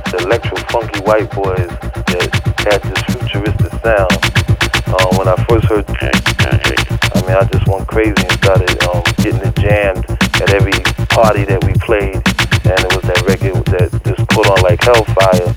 the electro funky white boys that had this futuristic sound. When I first heard, I mean, I just went crazy and started getting it jammed at every party that we played, and it was that record that just put on like hellfire.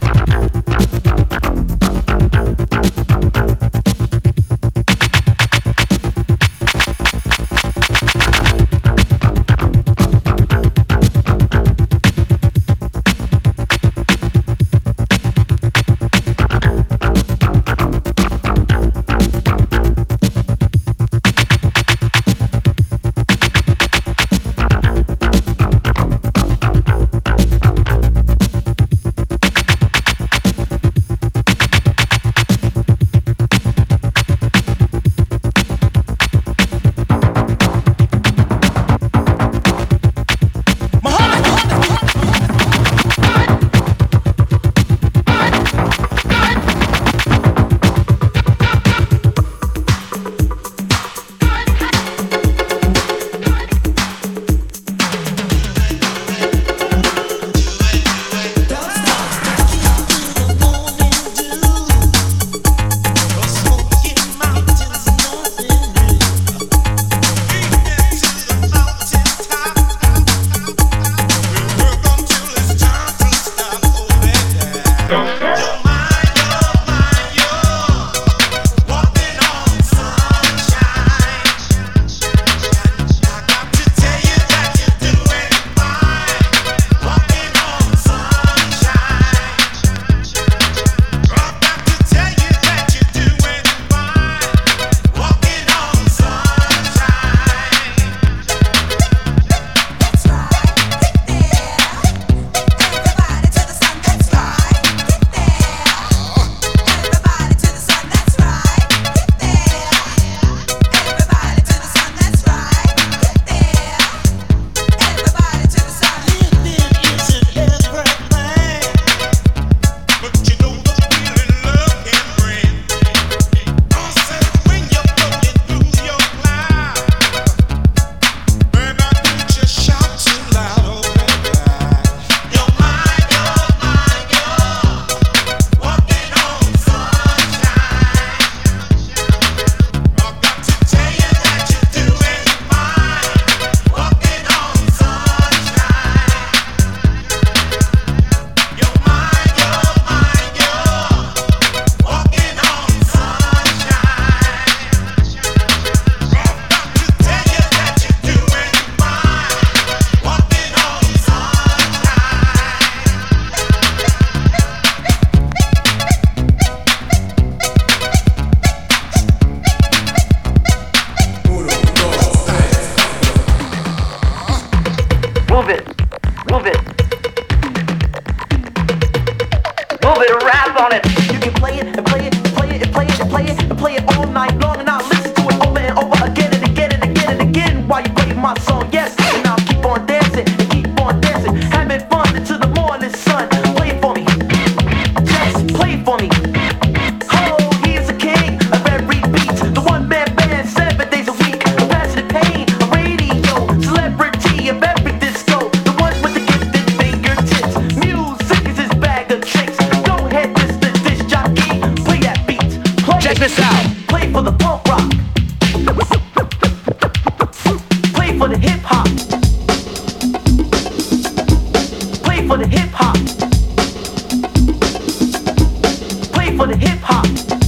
For the hip hop.